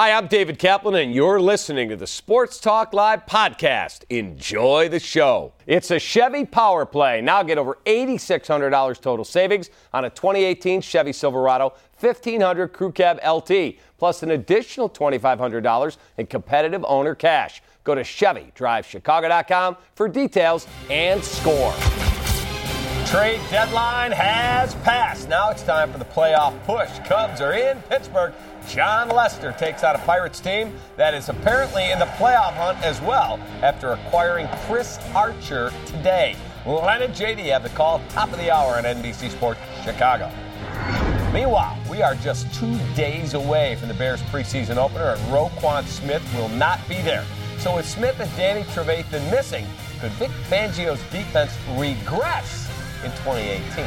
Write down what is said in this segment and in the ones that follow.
Hi, I'm David Kaplan, and you're listening to the Sports Talk Live podcast. Enjoy the show. It's a Chevy Power Play. Now get over $8,600 total savings on a 2018 Chevy Silverado 1500 Crew Cab LT, plus an additional $2,500 in competitive owner cash. Go to ChevyDriveChicago.com for details and score. Trade deadline has passed. Now it's time for the playoff push. Cubs are in Pittsburgh. John Lester takes out a Pirates team that is apparently in the playoff hunt as well after acquiring Chris Archer today. Len and JD have the call top of the hour on NBC Sports Chicago. Meanwhile, we are just 2 days away from the Bears preseason opener, and Roquan Smith will not be there. So with Smith and Danny Trevathan missing, could Vic Fangio's defense regress in 2018?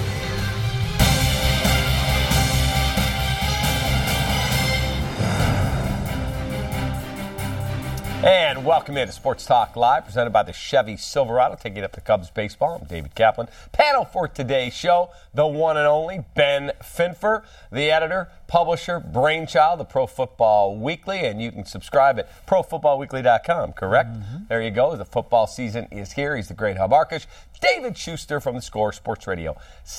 And welcome into Sports Talk Live, presented by the Chevy Silverado. Taking up the Cubs baseball, I'm David Kaplan. Panel for today's show, the one and only Ben Finfer, the editor, publisher, brainchild of Pro Football Weekly, and you can subscribe at ProFootballWeekly.com, correct? Mm-hmm. There you go. The football season is here. He's the great Hub Arkush. David Schuster from the Score, Sports Radio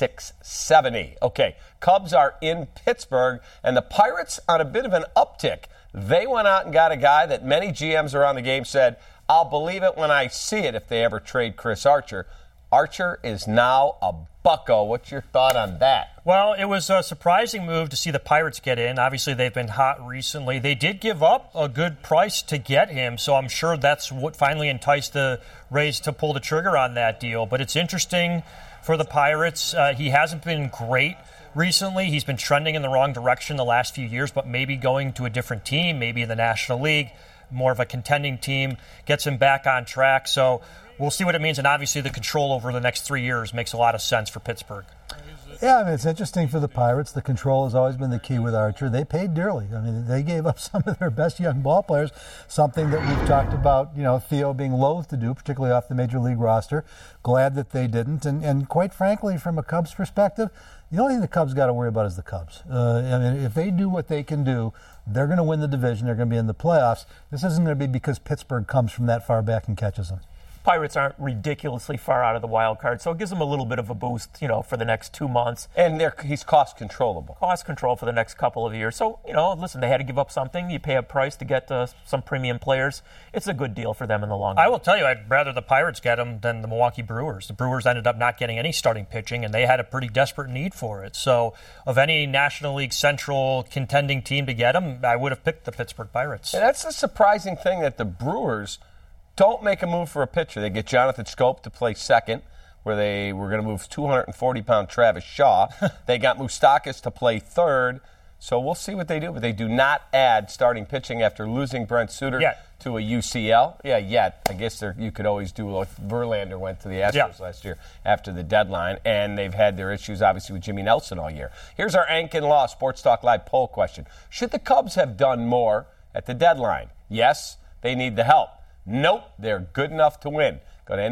670. Okay, Cubs are in Pittsburgh, and the Pirates on a bit of an uptick. They went out and got a guy that many GMs around the game said, I'll believe it when I see it if they ever trade Chris Archer. Archer is now a bucko. What's your thought on that? Well, it was a surprising move to see the Pirates get in. Obviously, they've been hot recently. They did give up a good price to get him, so I'm sure that's what finally enticed the Rays to pull the trigger on that deal. But it's interesting for the Pirates. He hasn't been great recently. He's been trending in the wrong direction the last few years, but maybe going to a different team, maybe in the National League, more of a contending team, gets him back on track. So we'll see what it means, and obviously the control over the next 3 years makes a lot of sense for Pittsburgh. Yeah, I mean, it's interesting for the Pirates. The control has always been the key with Archer. They paid dearly. I mean, they gave up some of their best young ball players, something that we've talked about, Theo being loath to do, particularly off the Major League roster. Glad that they didn't. And quite frankly, from a Cubs perspective, the only thing the Cubs got to worry about is the Cubs. I mean, if they do what they can do, they're going to win the division. They're going to be in the playoffs. This isn't going to be because Pittsburgh comes from that far back and catches them. Pirates aren't ridiculously far out of the wild card, so it gives them a little bit of a boost, for the next 2 months. And he's cost controllable. Cost control for the next couple of years. So, listen, they had to give up something. You pay a price to get some premium players. It's a good deal for them in the long run. I will tell you, I'd rather the Pirates get him than the Milwaukee Brewers. The Brewers ended up not getting any starting pitching, and they had a pretty desperate need for it. So, of any National League Central contending team to get him, I would have picked the Pittsburgh Pirates. And that's a surprising thing that the Brewers don't make a move for a pitcher. They get Jonathan Schoop to play second, where they were going to move 240-pound Travis Shaw. They got Moustakas to play third. So we'll see what they do. But they do not add starting pitching after losing Brent Suter to a UCL. Yeah, yet. I guess you could always do what Verlander went to the Astros last year after the deadline. And they've had their issues, obviously, with Jimmy Nelson all year. Here's our Ankin Law Sports Talk Live poll question. Should the Cubs have done more at the deadline? Yes, they need the help. Nope, they're good enough to win. Go to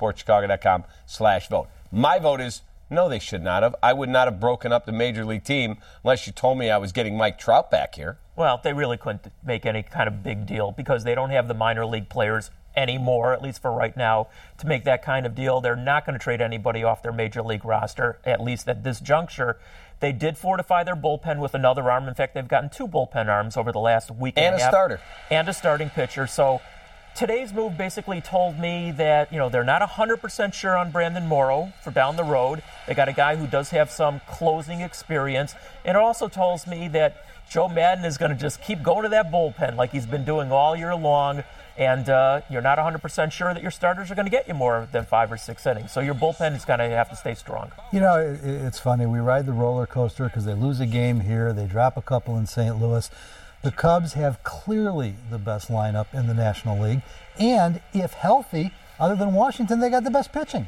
NBCSportsChicago.com/vote. My vote is no, they should not have. I would not have broken up the Major League team unless you told me I was getting Mike Trout back here. Well, they really couldn't make any kind of big deal because they don't have the minor league players anymore, at least for right now, to make that kind of deal. They're not going to trade anybody off their Major League roster, at least at this juncture. They did fortify their bullpen with another arm. In fact, they've gotten 2 bullpen arms over the last week and a half. And a starter. And a starting pitcher. So today's move basically told me that, they're not 100% sure on Brandon Morrow for down the road. They got a guy who does have some closing experience. And it also tells me that Joe Maddon is going to just keep going to that bullpen like he's been doing all year long. And you're not 100% sure that your starters are going to get you more than 5 or 6 innings. So your bullpen is going to have to stay strong. It's funny. We ride the roller coaster because they lose a game here. They drop a couple in St. Louis. The Cubs have clearly the best lineup in the National League. And if healthy, other than Washington, they got the best pitching.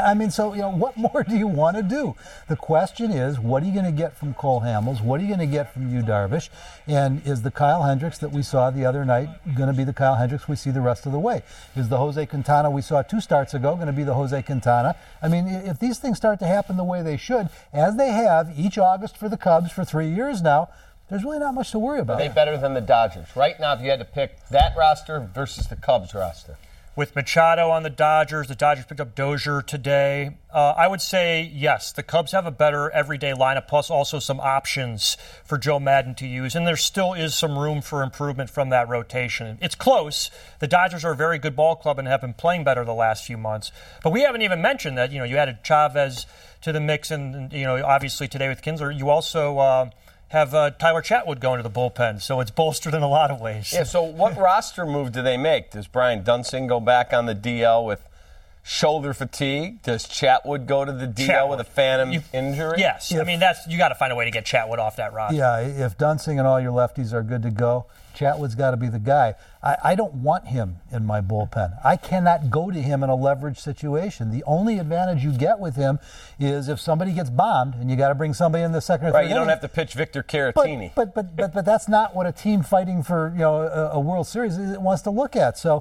What more do you want to do? The question is, what are you going to get from Cole Hamels? What are you going to get from Yu Darvish? And is the Kyle Hendricks that we saw the other night going to be the Kyle Hendricks we see the rest of the way? Is the Jose Quintana we saw 2 starts ago going to be the Jose Quintana? I mean, if these things start to happen the way they should, as they have each August for the Cubs for 3 years now, there's really not much to worry about. Are they better than the Dodgers? Right now, if you had to pick that roster versus the Cubs roster. With Machado on the Dodgers picked up Dozier today. I would say, yes, the Cubs have a better everyday lineup, plus also some options for Joe Maddon to use. And there still is some room for improvement from that rotation. It's close. The Dodgers are a very good ball club and have been playing better the last few months. But we haven't even mentioned that, you added Chavez to the mix, and, obviously today with Kinsler. You also have Tyler Chatwood going to the bullpen, so it's bolstered in a lot of ways. Yeah, so what roster move do they make? Does Brian Dunsing go back on the DL with shoulder fatigue? Does Chatwood go to the DL with a phantom injury? Yes. You got to find a way to get Chatwood off that roster. Yeah, if Dunsing and all your lefties are good to go, Chatwood's got to be the guy. I don't want him in my bullpen. I cannot go to him in a leverage situation. The only advantage you get with him is if somebody gets bombed and you got to bring somebody in the second or third inning. Right, you don't have to pitch Victor Caratini. But that's not what a team fighting for a World Series wants to look at. So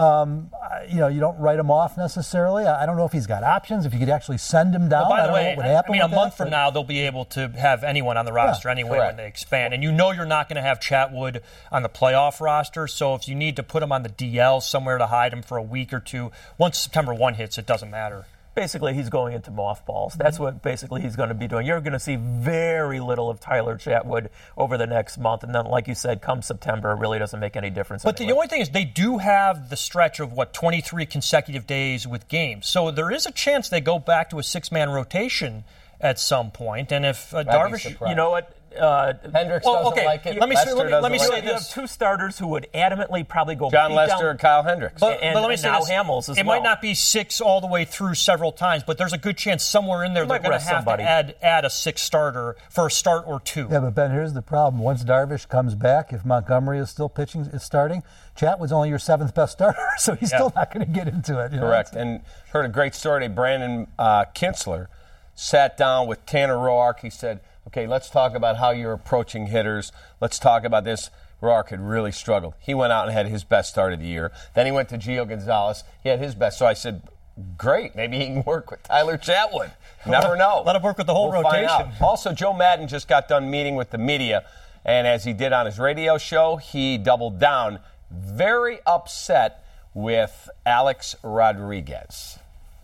you don't write him off necessarily. I don't know if he's got options. If you could actually send him down. By the way, know what would happen a month from now they'll be able to have anyone on the roster anyway when they expand. And you're not going to have Chatwood on the playoff roster. So if you need to put him on the DL somewhere to hide him for a week or two, once September 1 hits, it doesn't matter. Basically, he's going into mothballs. That's what basically he's going to be doing. You're going to see very little of Tyler Chatwood over the next month. And then, like you said, come September, it really doesn't make any difference. But the only thing is they do have the stretch of, 23 consecutive days with games. So there is a chance they go back to a six-man rotation at some point. And if Darvish... You know what? Hendricks doesn't like it. Let me say you have two starters who would adamantly probably go John Lester and Kyle Hendricks. But let me say now this. Hamels as it well. might not be six all the way through several times, but there's a good chance somewhere in there they're going to have to add a sixth starter for a start or two. Yeah, but Ben, here's the problem. Once Darvish comes back, if Montgomery is still starting, Chatwood's only your seventh best starter, so he's still not going to get into it. Correct. And heard a great story today. Brandon Kinsler sat down with Tanner Roark. He said, okay, let's talk about how you're approaching hitters. Let's talk about this. Roark had really struggled. He went out and had his best start of the year. Then he went to Gio Gonzalez. He had his best. So I said, great, maybe he can work with Tyler Chatwood. Never know. Let him work with the whole rotation. Also, Joe Maddon just got done meeting with the media, and as he did on his radio show, he doubled down. Very upset with Alex Rodriguez.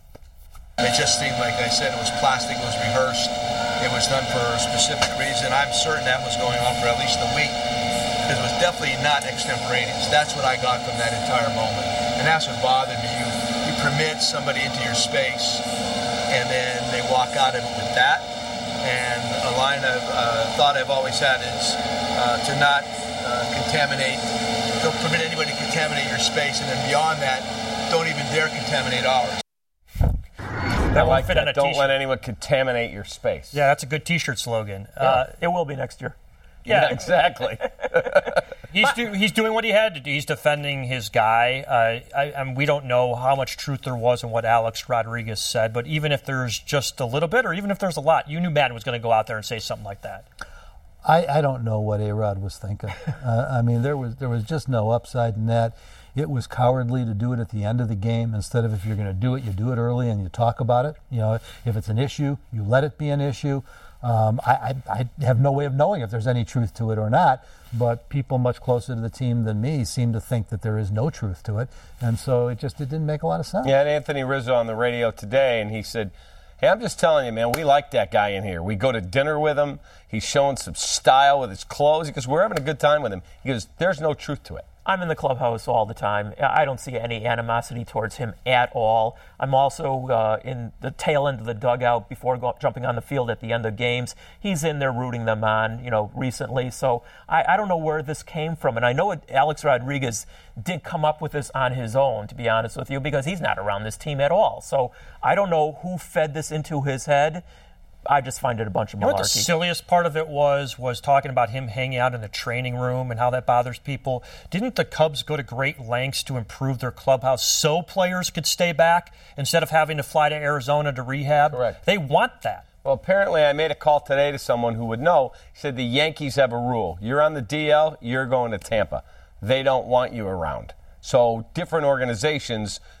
It just seemed like I said it was plastic, it was rehearsed, it was done for a specific reason. I'm certain that was going on for at least a week. It was definitely not extemporaneous. That's what I got from that entire moment. And that's what bothered me. You permit somebody into your space, and then they walk out of it with that. And a line of thought I've always had is to not contaminate, don't permit anybody to contaminate your space, and then beyond that, don't even dare contaminate ours. That won't fit on a Don't t-shirt. let anyone contaminate your space. Yeah, that's a good T-shirt slogan. It will be next year. Yeah, exactly. He's doing what he had to do. He's defending his guy. And we don't know how much truth there was in what Alex Rodriguez said, but even if there's just a little bit, or even if there's a lot, you knew Maddon was going to go out there and say something like that. I don't know what A-Rod was thinking. There was just no upside in that. It was cowardly to do it at the end of the game instead of, if you're going to do it, you do it early and you talk about it. If it's an issue, you let it be an issue. I have no way of knowing if there's any truth to it or not, but people much closer to the team than me seem to think that there is no truth to it, and so it didn't make a lot of sense. Yeah, and Anthony Rizzo on the radio today, and he said, hey, I'm just telling you, man, we like that guy in here. We go to dinner with him. He's showing some style with his clothes. He goes, we're having a good time with him. He goes, there's no truth to it. I'm in the clubhouse all the time. I don't see any animosity towards him at all. I'm also in the tail end of the dugout before jumping on the field at the end of games. He's in there rooting them on, recently. So I don't know where this came from. And I know Alex Rodriguez did come up with this on his own, to be honest with you, because he's not around this team at all. So I don't know who fed this into his head. I just find it a bunch of malarkey. You know what the silliest part of it was talking about him hanging out in the training room and how that bothers people. Didn't the Cubs go to great lengths to improve their clubhouse so players could stay back instead of having to fly to Arizona to rehab? Correct. They want that. Well, apparently I made a call today to someone who would know. He said the Yankees have a rule. You're on the DL, you're going to Tampa. They don't want you around. So different organizations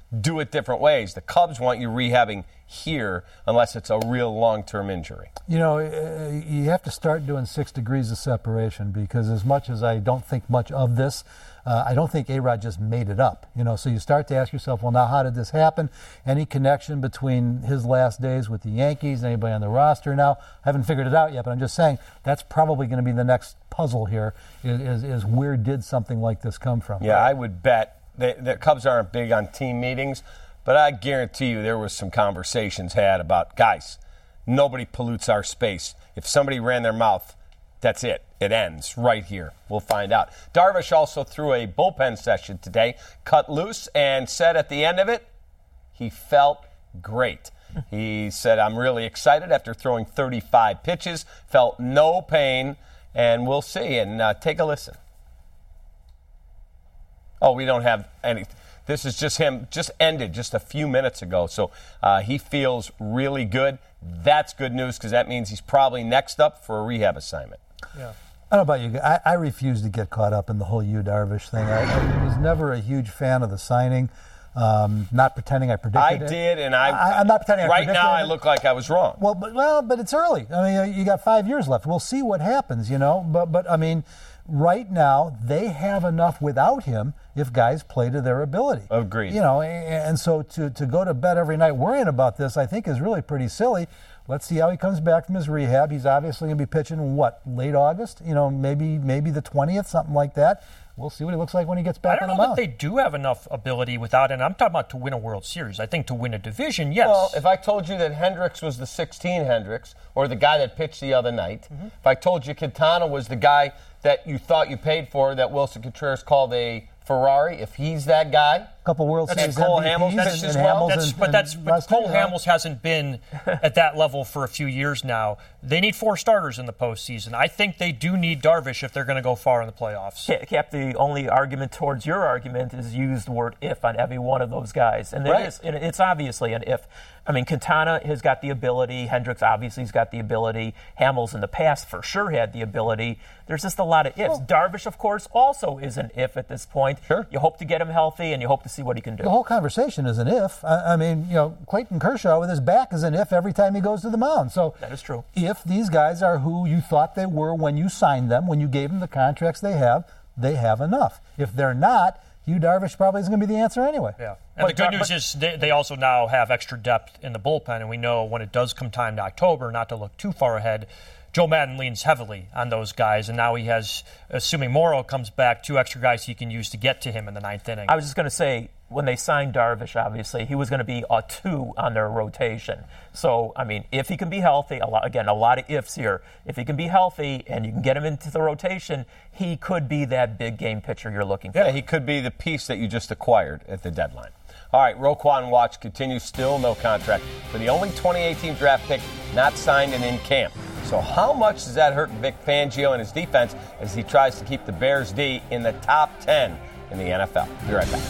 do it different ways. The Cubs want you rehabbing here unless it's a real long-term injury. You know, you have to start doing 6 degrees of separation, because as much as I don't think much of this, I don't think A-Rod just made it up. You know, so you start to ask yourself, well, now how did this happen? Any connection between his last days with the Yankees, anybody on the roster now? I haven't figured it out yet, but I'm just saying that's probably going to be the next puzzle here, is where did something like this come from? Yeah, I would bet the Cubs aren't big on team meetings, but I guarantee you there was some conversations had about, guys, nobody pollutes our space. If somebody ran their mouth, that's it. It ends right here. We'll find out. Darvish also threw a bullpen session today, cut loose, and said at the end of it, he felt great. He said, I'm really excited after throwing 35 pitches, felt no pain, and we'll see. And take a listen. Oh, we don't have any. This is just him, just ended just a few minutes ago. So he feels really good. That's good news, because that means he's probably next up for a rehab assignment. Yeah. I don't know about you. I refuse to get caught up in the whole Yu Darvish thing. I was never a huge fan of the signing. Not pretending I predicted it. I did, and I'm not pretending I predicted it. Right now, I look like I was wrong. But it's early. I mean, you got 5 years left. We'll see what happens, you know. But I mean, right now, they have enough without him if guys play to their ability. Agreed. You know, and so to go to bed every night worrying about this, I think, is really pretty silly. Let's see how he comes back from his rehab. He's obviously going to be pitching in late August? You know, maybe the 20th, something like that. We'll see what he looks like when he gets back on the mound. I don't know that they do have enough ability without, and I'm talking about to win a World Series. I think to win a division, yes. Well, if I told you that Hendricks was the 16 Hendricks, or the guy that pitched the other night, if I told you Quintana was the guy that you thought you paid for, that Wilson Contreras called a Ferrari, if he's that guy. Couple World Series Cole MVPs Hamels as well. But Cole Hamels hasn't been at that level for a few years now. They need 4 starters in the postseason. I think they do need Darvish if they're going to go far in the playoffs. Cap, the only argument towards your argument is use the word if on every one of those guys. And it's obviously an if. I mean, Quintana has got the ability. Hendricks obviously has got the ability. Hamels in the past for sure had the ability. There's just a lot of ifs. Well, Darvish, of course, also is an if at this point. Sure. You hope to get him healthy, and you hope to see what he can do. The whole conversation is an if. I mean, you know, Clayton Kershaw with his back is an if every time he goes to the mound. So that is true. If these guys are who you thought they were when you signed them, when you gave them the contracts they have enough. If they're not, Yu Darvish probably isn't going to be the answer anyway. Yeah. And the good news is they also now have extra depth in the bullpen, and we know when it does come time to October, not to look too far ahead, Joe Madden leans heavily on those guys, and now he has, assuming Morrow comes back, 2 extra guys he can use to get to him in the 9th inning. I was just going to say, when they signed Darvish, obviously, he was going to be a 2 on their rotation. So, I mean, if he can be healthy, a lot of ifs here. If he can be healthy and you can get him into the rotation, he could be that big game pitcher you're looking for. Yeah, he could be the piece that you just acquired at the deadline. All right, Roquan Watch continues, still no contract for the only 2018 draft pick not signed and in camp. So how much does that hurt Vic Fangio and his defense as he tries to keep the Bears D in the top 10 in the NFL? Be right back.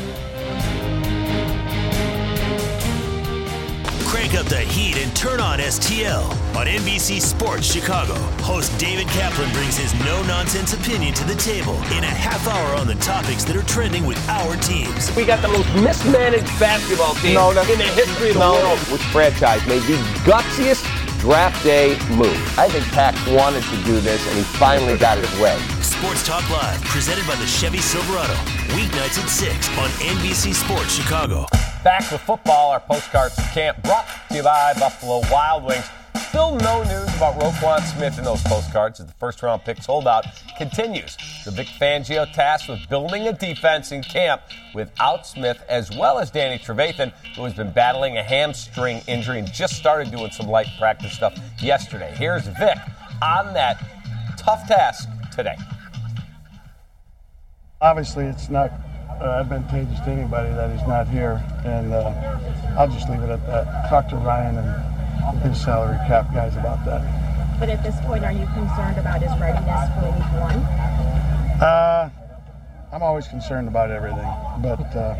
Crank up the heat and turn on STL. On NBC Sports Chicago, host David Kaplan brings his no-nonsense opinion to the table in a half hour on the topics that are trending with our teams. We got the most mismanaged basketball team in the history of the world. Which franchise made the gutsiest draft day move? I think Pax wanted to do this, and he finally got his way. Sports Talk Live, presented by the Chevy Silverado. Weeknights at 6 on NBC Sports Chicago. Back with football, our postcards from camp brought to you by Buffalo Wild Wings. Still no news about Roquan Smith in those postcards as the first-round picks holdout continues. The Vic Fangio tasked with building a defense in camp without Smith, as well as Danny Trevathan, who has been battling a hamstring injury and just started doing some light practice stuff yesterday. Here's Vic on that tough task today. Obviously, it's not advantageous to anybody that he's not here, and I'll just leave it at that. Talk to Ryan and his salary cap guys about that. But at this point, are you concerned about his readiness for week 1? I'm always concerned about everything, but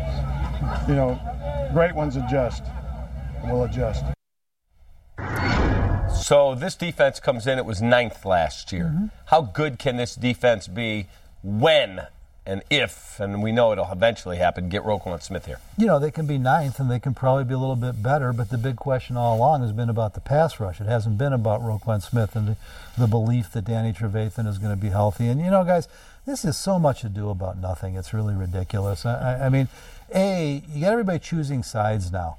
great ones adjust. We'll adjust. So this defense comes in, it was 9th last year. Mm-hmm. How good can this defense be when and if, and we know it'll eventually happen, get Roquan Smith here? You know, they can be ninth and they can probably be a little bit better, but the big question all along has been about the pass rush. It hasn't been about Roquan Smith and the belief that Danny Trevathan is going to be healthy. And, you know, guys, this is so much ado about nothing. It's really ridiculous. I mean, you got everybody choosing sides now.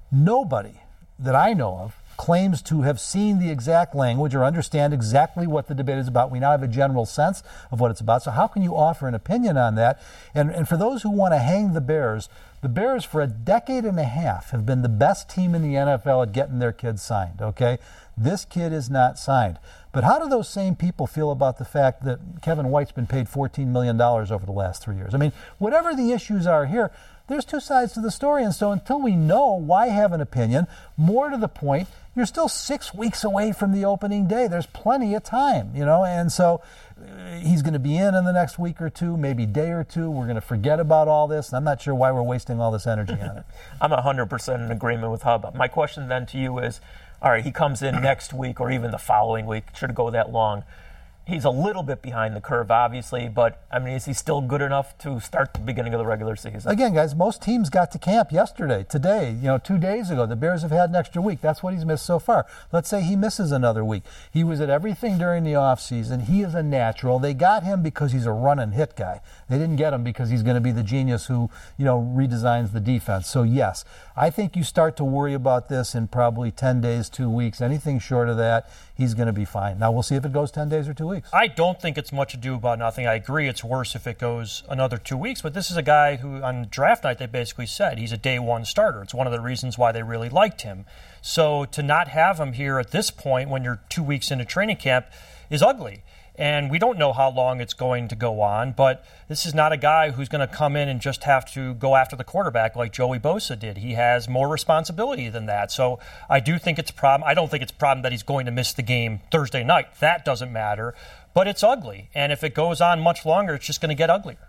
Nobody that I know of claims to have seen the exact language or understand exactly what the debate is about. We now have a general sense of what it's about. So how can you offer an opinion on that? And for those who want to hang the Bears for a decade and a half have been the best team in the NFL at getting their kids signed, okay? This kid is not signed. But how do those same people feel about the fact that Kevin White's been paid $14 million over the last 3 years? I mean, whatever the issues are here, there's two sides to the story. And so until we know, why have an opinion? More to the point, you're still 6 weeks away from the opening day. There's plenty of time, you know. And so he's going to be in the next week or two, maybe day or two. We're going to forget about all this. I'm not sure why we're wasting all this energy on it. I'm 100% in agreement with Hub. My question then to you is, all right, he comes in next week or even the following week. Should it go that long? He's a little bit behind the curve, obviously, but, I mean, is he still good enough to start the beginning of the regular season? Again, guys, most teams got to camp yesterday, today, 2 days ago. The Bears have had an extra week. That's what he's missed so far. Let's say he misses another week. He was at everything during the offseason. He is a natural. They got him because he's a run-and-hit guy. They didn't get him because he's going to be the genius who, redesigns the defense. So, yes, I think you start to worry about this in probably 10 days, 2 weeks. Anything short of that, he's going to be fine. Now, we'll see if it goes 10 days or 2 weeks. I don't think it's much ado about nothing. I agree it's worse if it goes another 2 weeks, but this is a guy who on draft night they basically said he's a day one starter. It's one of the reasons why they really liked him. So to not have him here at this point when you're 2 weeks into training camp is ugly. And we don't know how long it's going to go on, but this is not a guy who's going to come in and just have to go after the quarterback like Joey Bosa did. He has more responsibility than that. So I do think it's a problem. I don't think it's a problem that he's going to miss the game Thursday night. That doesn't matter. But it's ugly. And if it goes on much longer, it's just going to get uglier.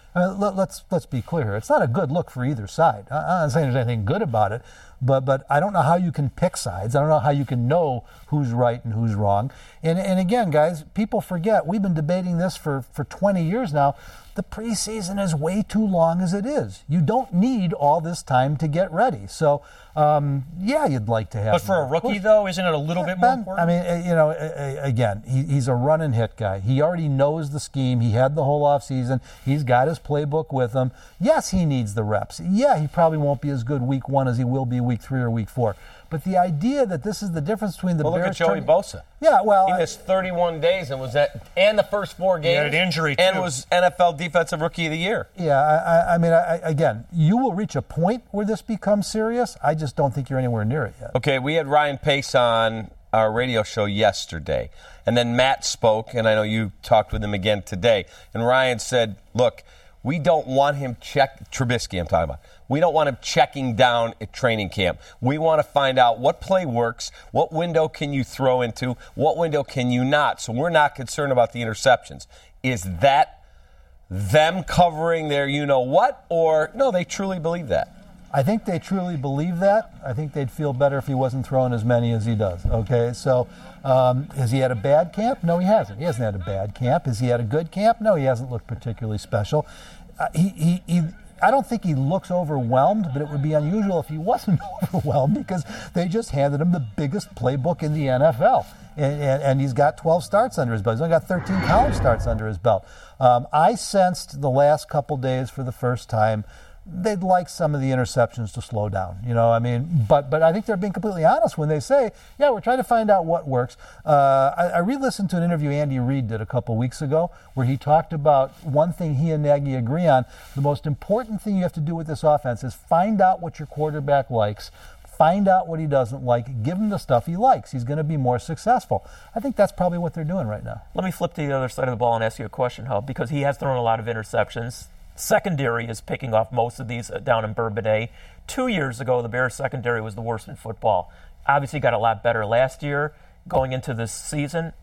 Let's be clear here. It's not a good look for either side. I'm not saying there's anything good about it, but I don't know how you can pick sides. I don't know how you can know who's right and who's wrong. And again, guys, people forget, we've been debating this for 20 years now. The preseason is way too long as it is. You don't need all this time to get ready. So, you'd like to have. But for a rookie, though, isn't it a little bit more important? I mean, again, he's a run-and-hit guy. He already knows the scheme. He had the whole offseason. He's got his playbook with him. Yes, he needs the reps. Yeah, he probably won't be as good week 1 as he will be week 3 or week 4. But the idea that this is the difference between the Bears... Look at Joey Bosa. Yeah, well... He missed 31 days and and the first 4 games. He had an injury, too. And was NFL Defensive Rookie of the Year. Yeah, I mean, again, you will reach a point where this becomes serious. I just don't think you're anywhere near it yet. Okay, we had Ryan Pace on our radio show yesterday. And then Matt spoke, and I know you talked with him again today. And Ryan said, look, we don't want him Trubisky I'm talking about. We don't want him checking down at training camp. We want to find out what play works, what window can you throw into, what window can you not. So we're not concerned about the interceptions. Is that them covering their you-know-what, or no, they truly believe that? I think they truly believe that. I think they'd feel better if he wasn't throwing as many as he does. Okay, so has he had a bad camp? No, he hasn't. He hasn't had a bad camp. Has he had a good camp? No, he hasn't looked particularly special. I don't think he looks overwhelmed, but it would be unusual if he wasn't overwhelmed because they just handed him the biggest playbook in the NFL. And he's got 12 starts under his belt. He's only got 13 college starts under his belt. I sensed the last couple days for the first time they'd like some of the interceptions to slow down, but I think they're being completely honest when they say, yeah, we're trying to find out what works. I re-listened to an interview Andy Reid did a couple weeks ago where he talked about one thing he and Nagy agree on. The most important thing you have to do with this offense is find out what your quarterback likes, find out what he doesn't like, give him the stuff he likes. He's going to be more successful. I think that's probably what they're doing right now. Let me flip to the other side of the ball and ask you a question, Hub, because he has thrown a lot of interceptions. Secondary is picking off most of these down in Bourbonnais. 2 years ago, the Bears secondary was the worst in football. Obviously got a lot better last year. Going into this season,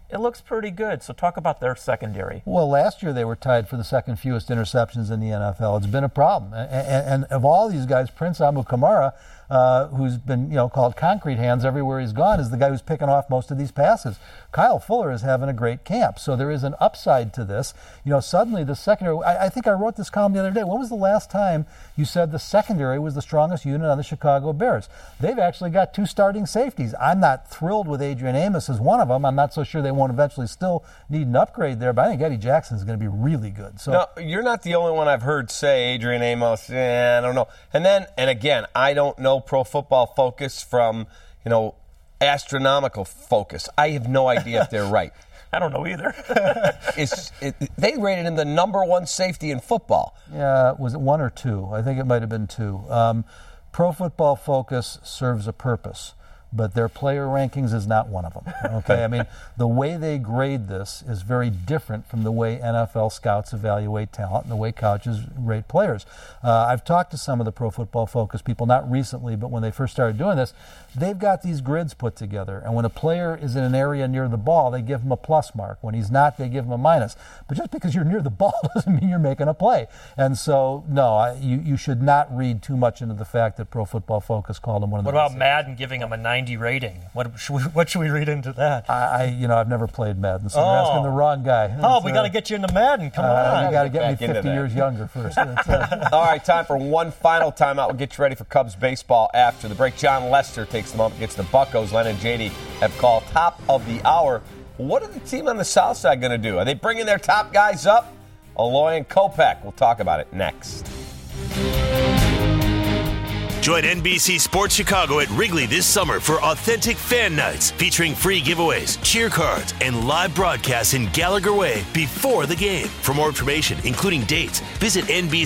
it looks pretty good. So talk about their secondary. Well, last year they were tied for the second fewest interceptions in the NFL. It's been a problem. And of all these guys, Prince Amukamara, who's been called concrete hands everywhere he's gone, is the guy who's picking off most of these passes. Kyle Fuller is having a great camp. So there is an upside to this. Suddenly the secondary, I think I wrote this column the other day. When was the last time you said the secondary was the strongest unit on the Chicago Bears? They've actually got 2 starting safeties. I'm not thrilled with Adrian Amos as one of them. I'm not so sure they won't eventually still need an upgrade there, but I think Eddie Jackson is going to be really good. So no, you're not the only one I've heard say Adrian Amos. I don't know. And again, I don't know Pro Football Focus from, astronomical focus. I have no idea if they're right. I don't know either. They rated him the number 1 safety in football. Yeah, was it 1 or 2? I think it might have been 2. Pro Football Focus serves a purpose, but their player rankings is not one of them. Okay, I mean, the way they grade this is very different from the way NFL scouts evaluate talent and the way coaches rate players. I've talked to some of the Pro Football Focus people, not recently, but when they first started doing this, they've got these grids put together, and when a player is in an area near the ball, they give him a plus mark. When he's not, they give him a minus. But just because you're near the ball doesn't mean you're making a play. And so, no, you should not read too much into the fact that Pro Football Focus called him one of the best. What about Madden giving him a 90 rating? What should we read into that? I've never played Madden, so you're asking the wrong guy. We got to get you into Madden. Come on. You got to get me 50 years younger first. All right, time for one final timeout. We'll get you ready for Cubs baseball after the break. John Lester takes them up against the Buccos. Len and JD have called top of the hour. What are the team on the south side going to do? Are they bringing their top guys up? Aloy and Kopech. We'll talk about it next. Join NBC Sports Chicago at Wrigley this summer for authentic fan nights featuring free giveaways, cheer cards, and live broadcasts in Gallagher Way before the game. For more information, including dates, visit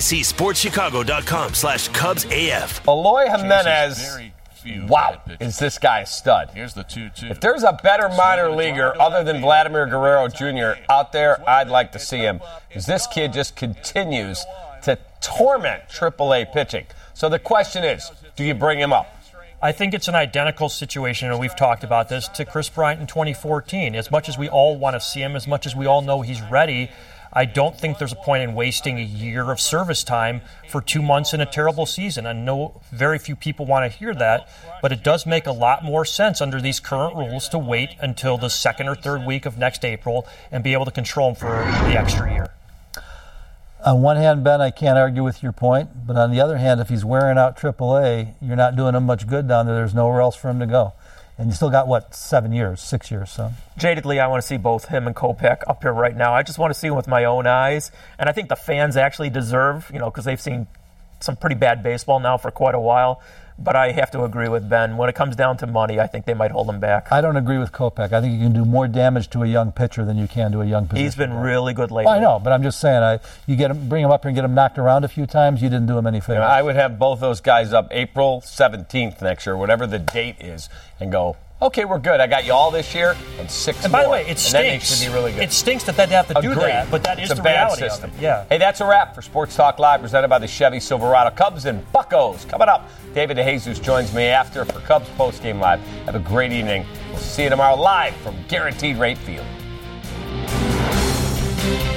NBCSportsChicago.com/CubsAF. Aloy Jimenez. Wow, is this guy a stud? Here's the 2-2. If there's a better minor leaguer other than Vladimir Guerrero Jr. out there, I'd like to see him. Because this kid just continues to torment AAA pitching. So the question is, do you bring him up? I think it's an identical situation, and we've talked about this, to Chris Bryant in 2014. As much as we all want to see him, as much as we all know he's ready, I don't think there's a point in wasting a year of service time for 2 months in a terrible season. I know very few people want to hear that, but it does make a lot more sense under these current rules to wait until the 2nd or 3rd week of next April and be able to control him for the extra year. On one hand, Ben, I can't argue with your point, but on the other hand, if he's wearing out AAA, you're not doing him much good down there. There's nowhere else for him to go. And you still got, 6 years? So. Jadedly, I want to see both him and Kopech up here right now. I just want to see him with my own eyes. And I think the fans actually deserve, because they've seen some pretty bad baseball now for quite a while. But I have to agree with Ben. When it comes down to money, I think they might hold him back. I don't agree with Kopech. I think you can do more damage to a young pitcher than you can to a young position. He's been really good lately. Well, I know, but I'm just saying, bring him up here and get him knocked around a few times, you didn't do him any favors. I would have both those guys up April 17th next year, whatever the date is, and go, okay, we're good. I got you all this year and 6 more. And by the way, it stinks. And then they should be really good. It stinks that they'd have to do that, but that is the reality system. of it. Yeah. Hey, that's a wrap for Sports Talk Live, presented by the Chevy Silverado. Cubs and Buccos coming up. David DeJesus joins me after for Cubs postgame live. Have a great evening. We'll see you tomorrow live from Guaranteed Rate Field.